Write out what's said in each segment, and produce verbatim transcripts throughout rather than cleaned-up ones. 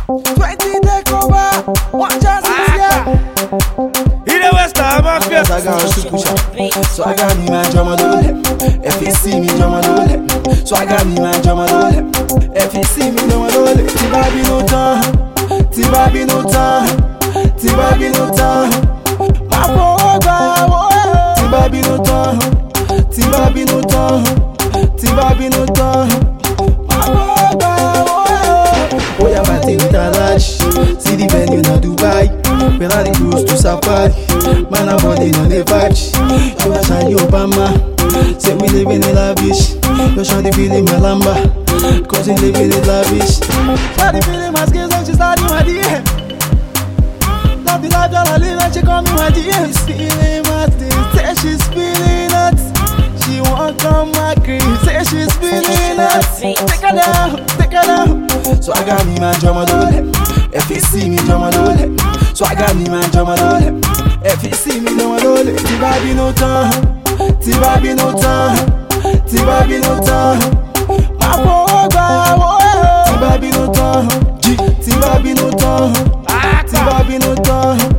twenty take over, one chance is here. In the West, I'm a fier. I got to push up. So I got me man drama dole. If you see me drama dole. So I got me man drama dole. If you see me drama dole. Tiba bi no time, tiba bi no time, tiba bi no time. My boy, tiba bi no time, tiba bi no time, tiba bi no time. My boy, oh yeah, party with a lash. See the venue na Dubai. Ferrari cruise to Safari. Man a body on the patch. You a shine Obama. Say we living in lavish. You show the feeling my lamba. Cause you living in lavish. Show the feeling my skills when she starting my D M. Love the life that I live when she call me my D M. She's feeling my thing. Say she's feeling it. She won't come my crib. Say she's feeling it. Take her down, take her down. So I got me man drama dole. If you see me drama dole. So I got me man drama dole. If you see me drama dole. Tiba bi no time, tiba bi no time, tiba bi no time. My boy, tiba bi no time, tiba bi no time, tiba bi no time.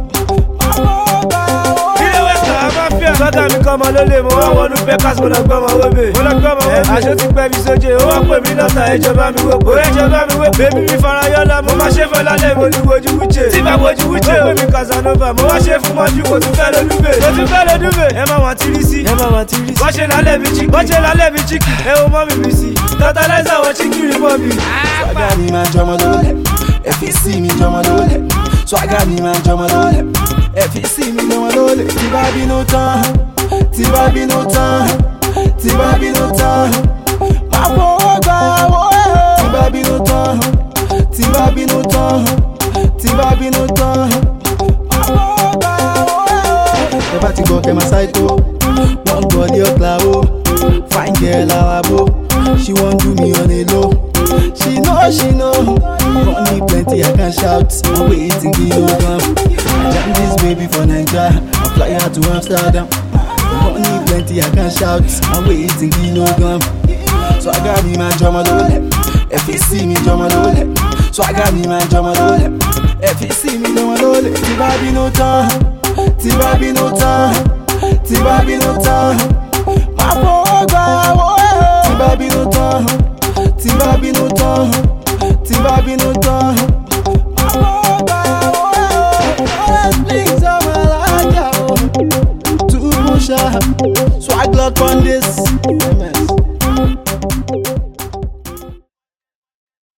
Sọ́tà mi kọ́ ọmọ lólè, mo wá wọnú pẹ́kásì, mo lọ gbọ́ ọmọ wébè. Mo lọ gbọ́ ọmọ wébè. Aṣọ ti pẹ́ mi sóje, ó wá pè mí lọ́tà, ẹjọ́ bá mi wò. Òye ẹjọ́ bá mi wò. Bébí mi fara yọ́lá, mo máa ṣe fẹ́ lálẹ́, mo ní wojú wúche. Tí bá wojú wúche, ó pè mí Casanova, mo wá ṣe fún mọ́jú, kò tún fẹ́ lójúbè. Kò tún fẹ́ lójúbè. Ẹ máa wà tírísì. Ẹ máa wà tírísì. Wọ́n ṣe lálẹ́ mi chíkì. Wọ́n ṣe lálẹ́ mi chíkì. Ẹ wo mọ́ mi bì sí. Tọ́tàláìsà wọ chíkì rí mọ́ mi. So I got me man drama dole. If you see me drama dole. So I got me man drama dole. If you see me drama dole. Tiba bi no time. Tiba bi no time, tiba bi no time. My boy, tiba bi no time, tiba bi no time, tiba bi no time. The party go ke my psycho, one body of clavo, fine girl alabo. She won't do me on a low. She know, she know. Money plenty, I can shout. I'm waiting kilogram. I jam this baby for Nigeria. I fly her to Amsterdam. Money plenty, I can shout. I'm waiting kilogram. So I got me man drama dole. If you see me drama dole. So I got me man drama dole. If you see me drama dole. Tiba bi no time, tiba bi no time, tiba bi no time. My boy, tiba bi no time, tiba bi no time, tiba bi no time.